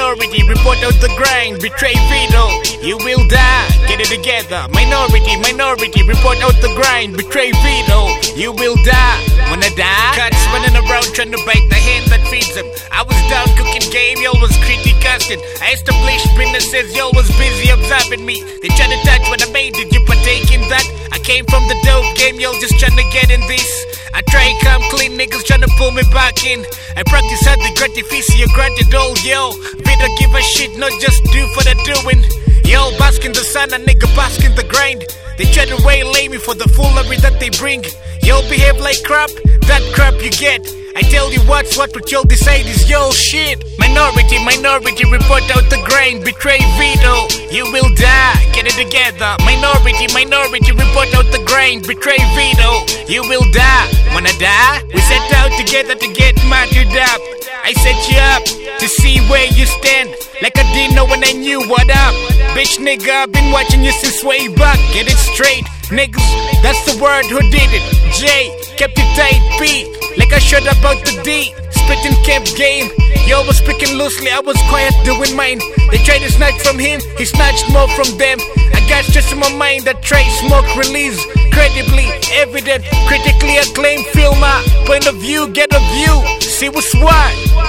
minority, report out the grind, betray veto, you will die, get it together. Minority, report out the grind, betray veto, you will die. Wanna die? Cuts running around trying to bite the hand that feeds them. I was down cooking game, y'all was criticizing. I established businesses, y'all was busy observing me. They try to touch what I made, did you partake in that? I came from the dope game, y'all just trying to get in this. I try and come clean, niggas trying to pull me back in. I practice hard the gratificio, granted all, yo. We don't give a shit, not just do for the doing. Yo, bask in the sun, a nigga bask in the grind. They try to waylay me for the foolery that they bring. Yo, behave like crap, that crap you get. I tell you what y'all decide is your shit. Minority, report out the grind, betray veto, you will die, get it together. Minority, report out the grind, betray veto, you will die. Wanna die? We set out together to get mattered up. I set you up to see where you stand, like I didn't know when I knew what up. Bitch nigga, I've been watching you since way back. Get it straight, niggas, that's the word who did it. J, kept it tight, P, like I showed about the D. Spitting camp game, yo was speaking loosely, I was quiet doing mine. They tried to snatch from him, he snatched more from them. I got stress in my mind that Trey smoke release. Credibly evident, critically acclaimed filmer. Point of view, get a view, see what's what.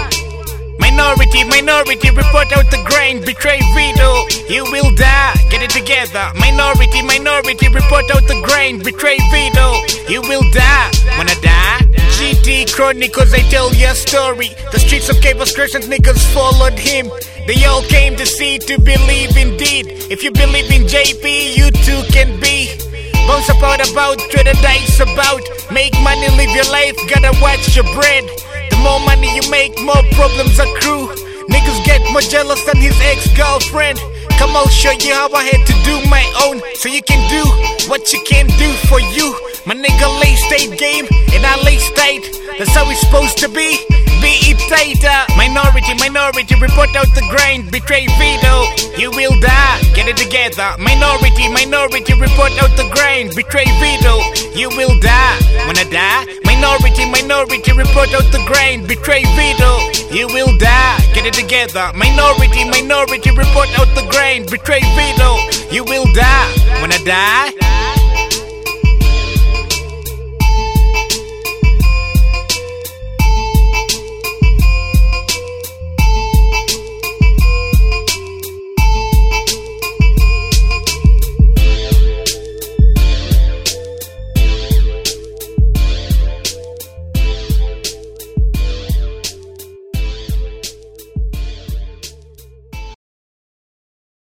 Minority, report out the grind, betray veto, you will die, get it together. Minority, report out the grind, betray veto, you will die. Wanna die? GT Chronicles, I tell you a story. The streets of Cabo Crescent, niggas followed him. They all came to see, to believe indeed. If you believe in JP, you too can be. Bounce about, throw the dice about. Make money, live your life, gotta watch your bread. The more money you make, more problems accrue. Niggas get more jealous than his ex-girlfriend. Come, I'll show you how I had to do my own, so you can do what you can do for you. My nigga lay state game, and I lay state. That's how it's supposed to be it tighter. Minority, report out the grind, betray veto, you will die, get it together. Minority, report out the grind, betray veto, you will die. Wanna die? Minority, report out the grind, betray veto, you will die, get it together. Minority, report out the grind, betray veto, you will die. Wanna die?